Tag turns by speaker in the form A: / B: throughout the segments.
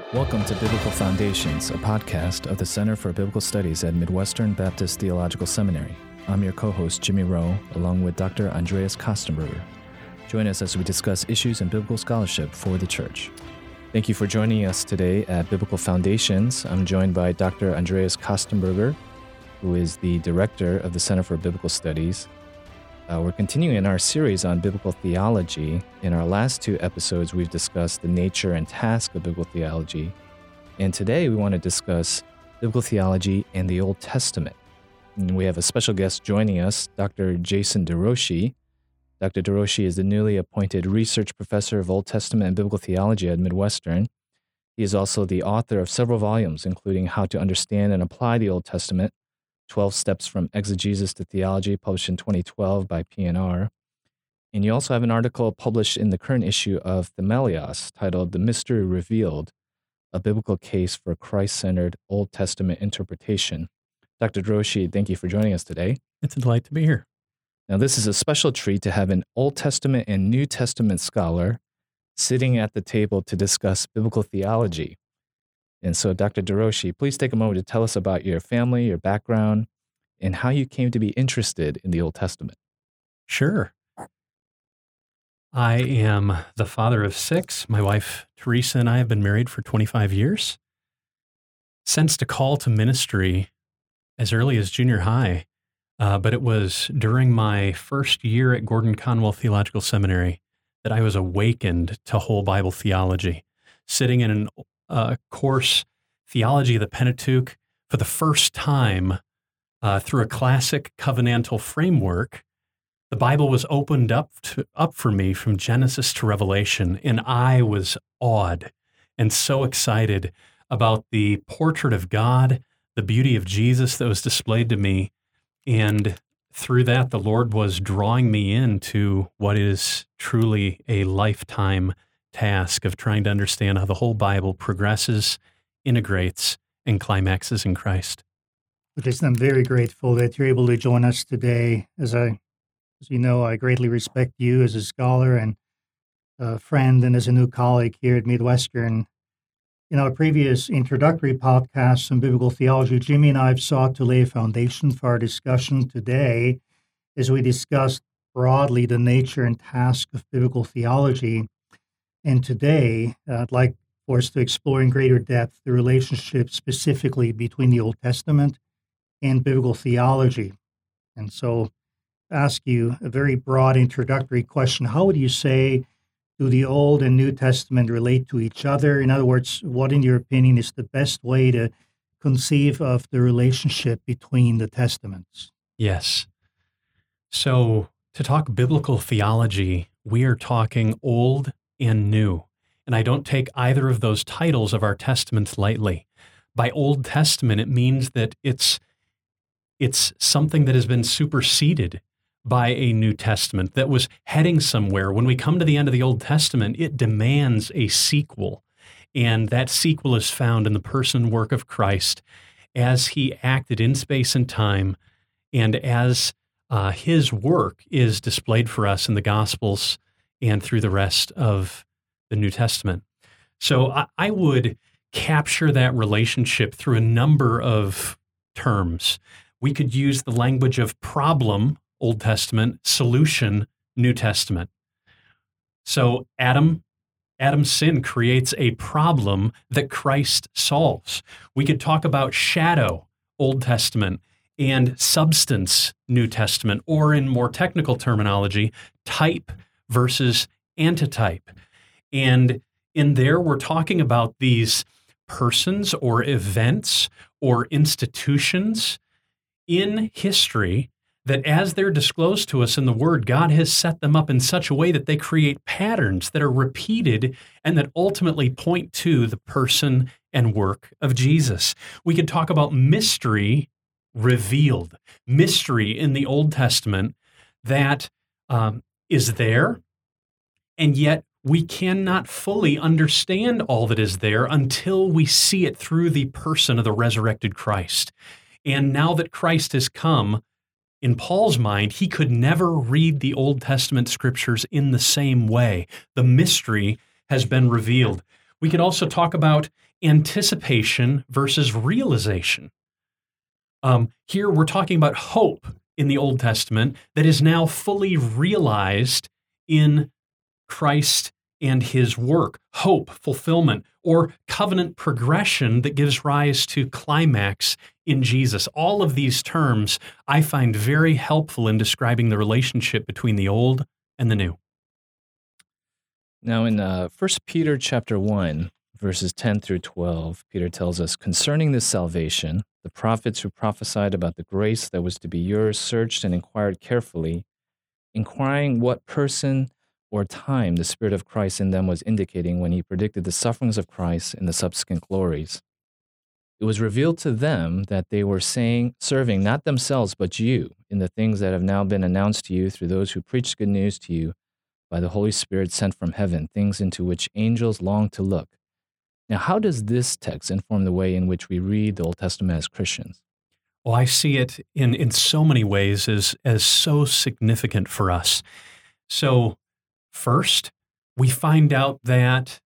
A: Welcome to Biblical Foundations, a podcast of the Center for Biblical Studies at Midwestern Baptist Theological Seminary. I'm your co-host, Jimmy Rowe, along with Dr. Andreas Kostenberger. Join us as we discuss issues in biblical scholarship for the church. Thank you for joining us today at Biblical Foundations. I'm joined by Dr. Andreas Kostenberger, who is the director of the Center for Biblical Studies. We're continuing in our series on biblical theology. In our last two episodes, we've discussed the nature and task of biblical theology. And today we want to discuss biblical theology and the Old Testament. And we have a special guest joining us, Dr. Jason DeRouchie. Dr. DeRouchie is the newly appointed research professor of Old Testament and biblical theology at Midwestern. He is also the author of several volumes, including How to Understand and Apply the Old Testament, 12 Steps from Exegesis to Theology, published in 2012 by P&R. And you also have an article published in the current issue of Themelios titled The Mystery Revealed, a Biblical Case for Christ-Centered Old Testament Interpretation. Dr. DeRouchie, thank you for joining us today.
B: It's a delight to be here.
A: Now, this is a special treat to have an Old Testament and New Testament scholar sitting at the table to discuss biblical theology. And so, Dr. DeRouchie, please take a moment to tell us about your family, your background, and how you came to be interested in the Old Testament.
B: Sure. I am the father of 6. My wife, Teresa, and I have been married for 25 years. Sensed a call to ministry as early as junior high, but it was during my first year at Gordon Conwell Theological Seminary that I was awakened to whole Bible theology, sitting in an course, Theology of the Pentateuch, for the first time through a classic covenantal framework. The Bible was opened up for me from Genesis to Revelation, and I was awed and so excited about the portrait of God, the beauty of Jesus that was displayed to me, and through that, the Lord was drawing me into what is truly a lifetime task of trying to understand how the whole Bible progresses, integrates, and climaxes in Christ.
C: Listen, I'm very grateful that you're able to join us today. As you know, I greatly respect you as a scholar and a friend and as a new colleague here at Midwestern. In our previous introductory podcast on biblical theology, Jimmy and I have sought to lay a foundation for our discussion today as we discussed broadly the nature and task of biblical theology. And today, I'd like for us to explore in greater depth the relationship specifically between the Old Testament and biblical theology. And so, ask you a very broad introductory question. How would you say do the Old and New Testament relate to each other? In other words, what, in your opinion, is the best way to conceive of the relationship between the Testaments?
B: Yes. So, to talk biblical theology, we are talking Old and New. And I don't take either of those titles of our testaments lightly. By Old Testament, it means that it's something that has been superseded by a New Testament that was heading somewhere. When we come to the end of the Old Testament, it demands a sequel. And that sequel is found in the person and work of Christ as he acted in space and time, and as his work is displayed for us in the Gospels and through the rest of the New Testament. So I would capture that relationship through a number of terms. We could use the language of problem, Old Testament, solution, New Testament. So Adam's sin creates a problem that Christ solves. We could talk about shadow, Old Testament, and substance, New Testament, or in more technical terminology, type versus antitype. And in there, we're talking about these persons or events or institutions in history that as they're disclosed to us in the Word, God has set them up in such a way that they create patterns that are repeated and that ultimately point to the person and work of Jesus. We could talk about mystery revealed, mystery in the Old Testament that is there, and yet we cannot fully understand all that is there until we see it through the person of the resurrected Christ. And now that Christ has come, in Paul's mind, he could never read the Old Testament scriptures in the same way. The mystery has been revealed. We could also talk about anticipation versus realization. Here we're talking about hope in the Old Testament that is now fully realized in Christ and his work. Hope, fulfillment, or covenant progression that gives rise to climax in Jesus. All of these terms I find very helpful in describing the relationship between the Old and the New.
A: Now in 1 Peter chapter 1, verses 10 through 12, Peter tells us, concerning this salvation, the prophets who prophesied about the grace that was to be yours searched and inquired carefully, inquiring what person or time the Spirit of Christ in them was indicating when he predicted the sufferings of Christ and the subsequent glories. It was revealed to them that they were serving not themselves but you in the things that have now been announced to you through those who preached good news to you by the Holy Spirit sent from heaven, things into which angels long to look. Now, how does this text inform the way in which we read the Old Testament as Christians?
B: Well, I see it in so many ways as so significant for us. So, first, we find out that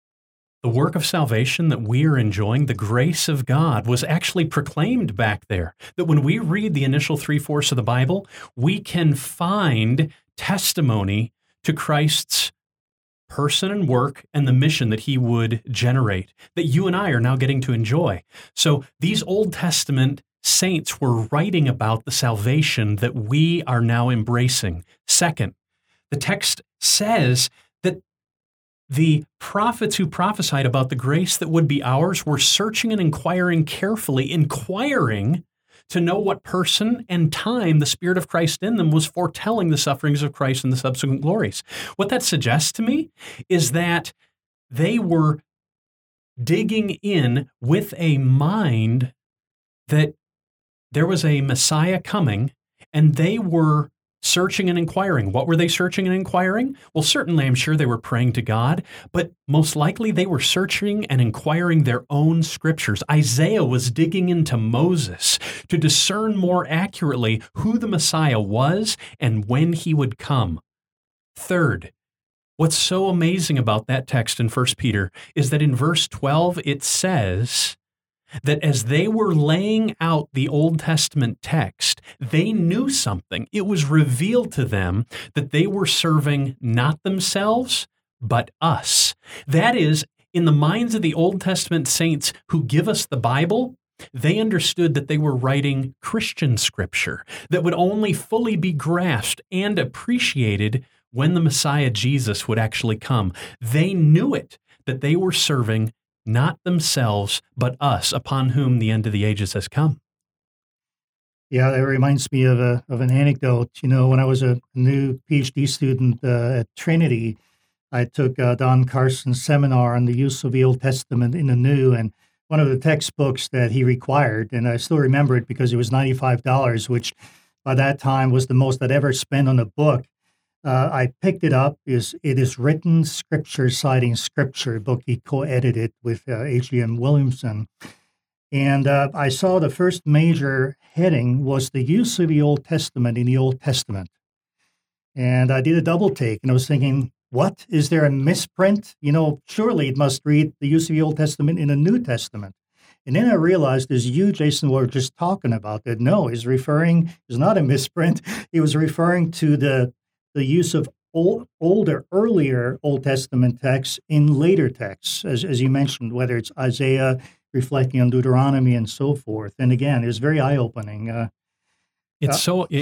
B: the work of salvation that we are enjoying, the grace of God, was actually proclaimed back there. That when we read the initial 3/4 of the Bible, we can find testimony to Christ's person and work and the mission that he would generate, that you and I are now getting to enjoy. So these Old Testament saints were writing about the salvation that we are now embracing. Second, the text says that the prophets who prophesied about the grace that would be ours were searching and inquiring carefully, inquiring to know what person and time the Spirit of Christ in them was foretelling the sufferings of Christ and the subsequent glories. What that suggests to me is that they were digging in with a mind that there was a Messiah coming, and they were searching and inquiring. What were they searching and inquiring? Well, certainly I'm sure they were praying to God, but most likely they were searching and inquiring their own scriptures. Isaiah was digging into Moses to discern more accurately who the Messiah was and when he would come. Third, what's so amazing about that text in 1 Peter is that in verse 12 it says that as they were laying out the Old Testament text, they knew something. It was revealed to them that they were serving not themselves, but us. That is, in the minds of the Old Testament saints who give us the Bible, they understood that they were writing Christian scripture that would only fully be grasped and appreciated when the Messiah Jesus would actually come. They knew it, that they were serving not themselves, but us, upon whom the end of the ages has come.
C: Yeah, that reminds me of an anecdote. You know, when I was a new PhD student at Trinity, I took Don Carson's seminar on the use of the Old Testament in the New, and one of the textbooks that he required, and I still remember it because it was $95, which by that time was the most I'd ever spent on a book. I picked it up. It is Written Scripture Citing Scripture, a book he co-edited with H.E.M. Williamson. And I saw the first major heading was the use of the Old Testament in the Old Testament. And I did a double take, and I was thinking, what? Is there a misprint? You know, surely it must read the use of the Old Testament in the New Testament. And then I realized, as you, Jason, were just talking about, that no, it's not a misprint. He was referring to the use of earlier Old Testament texts in later texts, as you mentioned, whether it's Isaiah reflecting on Deuteronomy and so forth. And again, it was very eye-opening.
B: It's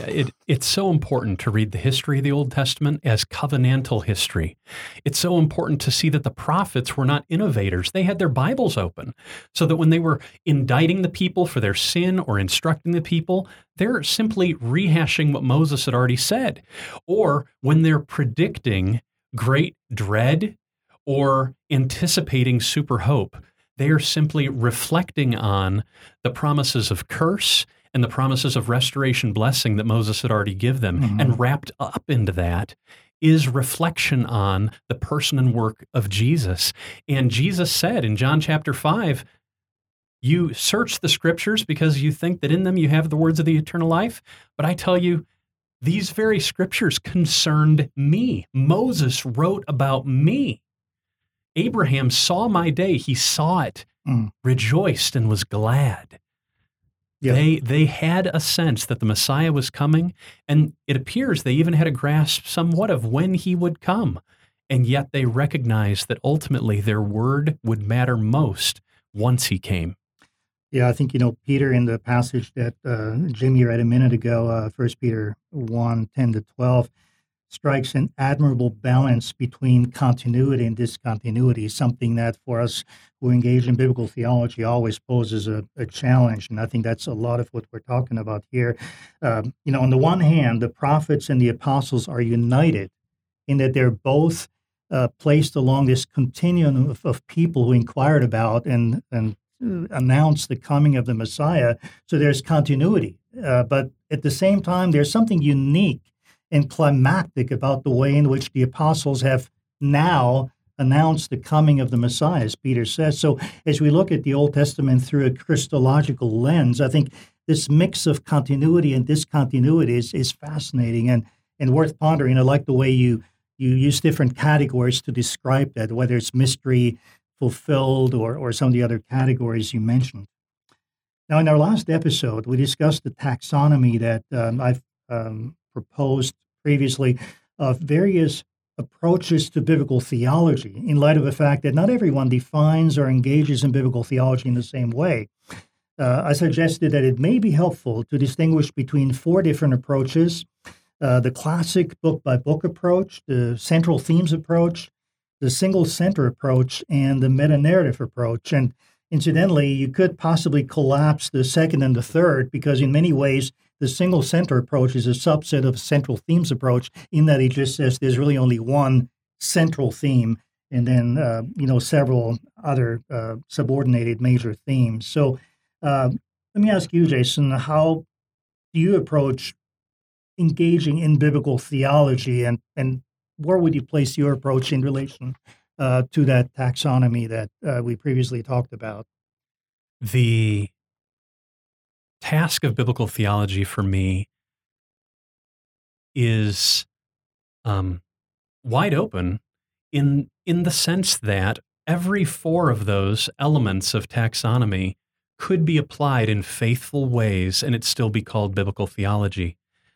B: so important to read the history of the Old Testament as covenantal history. It's so important to see that the prophets were not innovators. They had their Bibles open so that when they were indicting the people for their sin or instructing the people, they're simply rehashing what Moses had already said. Or when they're predicting great dread or anticipating super hope, they are simply reflecting on the promises of curse and the promises of restoration blessing that Moses had already given them. Mm-hmm. And wrapped up into that is reflection on the person and work of Jesus. And Jesus said in John chapter 5, you search the scriptures because you think that in them you have the words of the eternal life. But I tell you, these very scriptures concerned me. Moses wrote about me. Abraham saw my day. He saw it, rejoiced, and was glad. Yeah. They had a sense that the Messiah was coming, and it appears they even had a grasp somewhat of when he would come. And yet they recognized that ultimately their word would matter most once he came.
C: Yeah, I think, Peter, in the passage that Jimmy read a minute ago, 1 Peter 1:10-12, strikes an admirable balance between continuity and discontinuity, something that for us who engage in biblical theology always poses a challenge. And I think that's a lot of what we're talking about here. On the one hand, the prophets and the apostles are united in that they're both placed along this continuum of people who inquired about and announced the coming of the Messiah. So there's continuity. But at the same time, there's something unique and climactic about the way in which the apostles have now announced the coming of the Messiah, as Peter says. So as we look at the Old Testament through a Christological lens, I think this mix of continuity and discontinuity is fascinating and worth pondering. I like the way you use different categories to describe that, whether it's mystery, fulfilled, or some of the other categories you mentioned. Now, in our last episode, we discussed the taxonomy that I've proposed previously of various approaches to biblical theology in light of the fact that not everyone defines or engages in biblical theology in the same way. I suggested that it may be helpful to distinguish between 4 different approaches: the classic book-by-book approach, the central themes approach, the single center approach, and the meta-narrative approach. And incidentally, you could possibly collapse the second and the third because in many ways, the single center approach is a subset of a central themes approach in that it just says there's really only one central theme and then, several other subordinated major themes. So let me ask you, Jason, how do you approach engaging in biblical theology and where would you place your approach in relation to that taxonomy that we previously talked about?
B: The task of biblical theology for me is wide open in the sense that every 4 of those elements of taxonomy could be applied in faithful ways and it still be called biblical theology.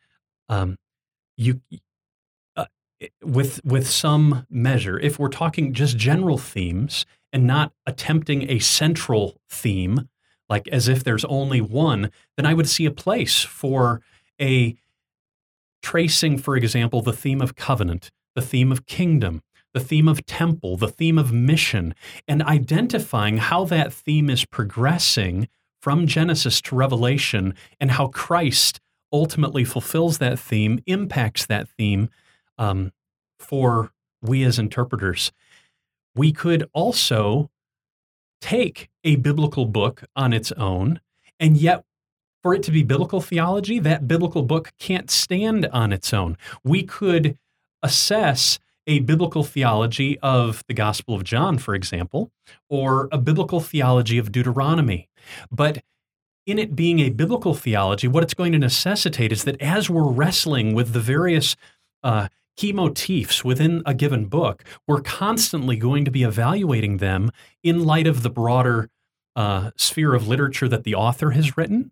B: With some measure, if we're talking just general themes and not attempting a central theme, like as if there's only one, then I would see a place for a tracing, for example, the theme of covenant, the theme of kingdom, the theme of temple, the theme of mission, and identifying how that theme is progressing from Genesis to Revelation and how Christ ultimately fulfills that theme, impacts that theme for we as interpreters. We could also take a biblical book on its own, and yet for it to be biblical theology, that biblical book can't stand on its own. We could assess a biblical theology of the Gospel of John, for example, or a biblical theology of Deuteronomy. But in it being a biblical theology, what it's going to necessitate is that as we're wrestling with the various key motifs within a given book, we're constantly going to be evaluating them in light of the broader sphere of literature that the author has written,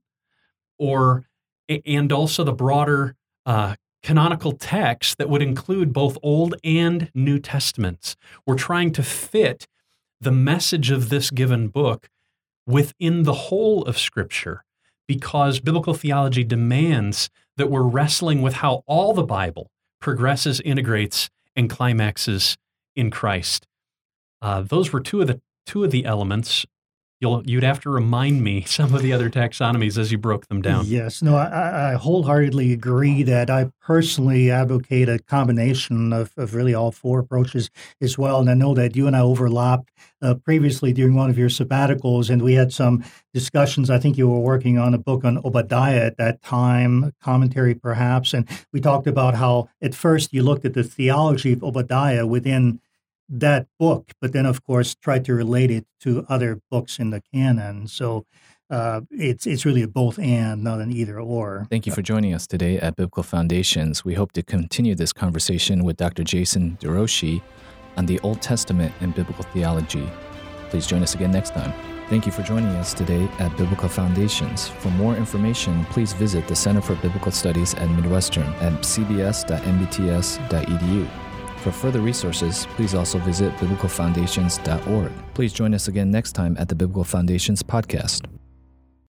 B: and also the broader canonical text that would include both Old and New Testaments. We're trying to fit the message of this given book within the whole of Scripture, because biblical theology demands that we're wrestling with how all the Bible progresses, integrates, and climaxes in Christ. Those were two of the elements. You'd have to remind me some of the other taxonomies as you broke them down.
C: Yes. No, I wholeheartedly agree that I personally advocate a combination of really all 4 approaches as well. And I know that you and I overlapped previously during one of your sabbaticals, and we had some discussions. I think you were working on a book on Obadiah at that time, commentary perhaps, and we talked about how at first you looked at the theology of Obadiah within that book, but then, of course, tried to relate it to other books in the canon. So it's really a both and, not an either or.
A: Thank you for joining us today at Biblical Foundations. We hope to continue this conversation with Dr. Jason DeRouchie on the Old Testament and biblical theology. Please join us again next time. Thank you for joining us today at Biblical Foundations. For more information, please visit the Center for Biblical Studies at Midwestern at cbs.mbts.edu. For further resources, please also visit biblicalfoundations.org. Please join us again next time at the Biblical Foundations podcast.